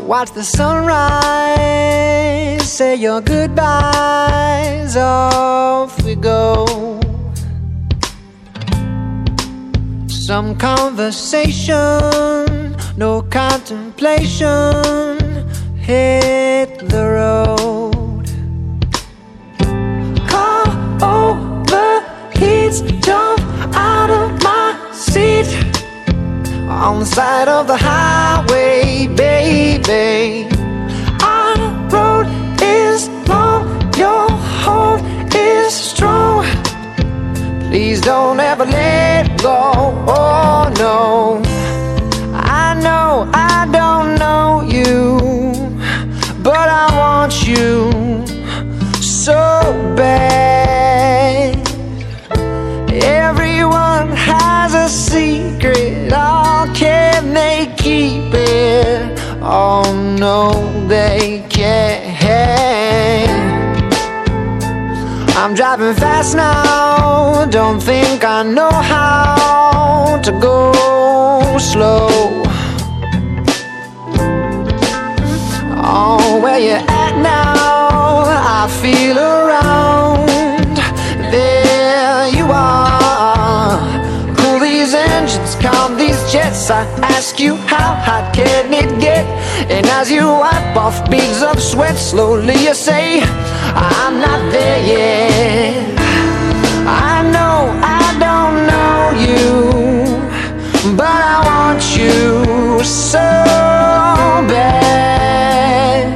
watch the sunrise, say your goodbyes, off we go. Some conversation, no contemplation, hit the road. Car overheats, jump out of my seat on the side of the highway, baby. Our road is long, your hold is strong. Please don't ever let go, oh no. I know I don't know you, but I want you so bad. Everyone has a secret, oh, can they keep it? Oh no, they can't. I'm driving fast now, don't think I know how to go slow. Oh, where you at now? I feel around. There you are. Cool these engines, calm these jets. I ask you, how hot can it get? And as you wipe off beads of sweat, slowly you say, I'm not there yet. I know I don't know you, but I want you so bad.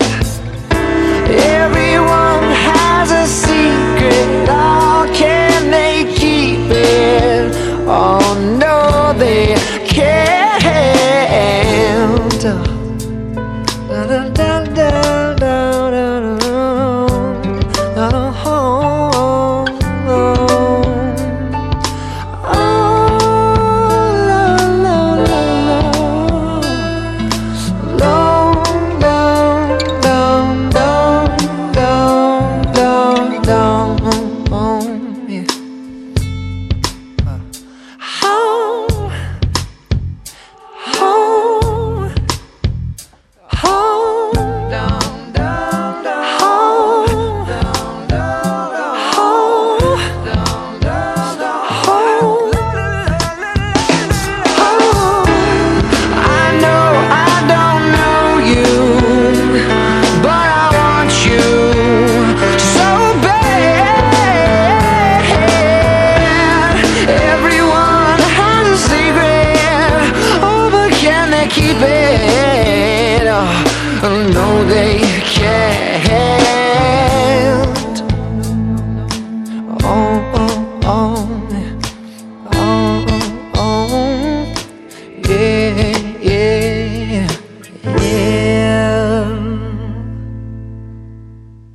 Everyone has a secret, oh, can they keep it? Oh no, they can't. Da, da, da, da, da, da, da. Keep it, no they can't. Oh, oh, oh, oh, oh, yeah, yeah, yeah.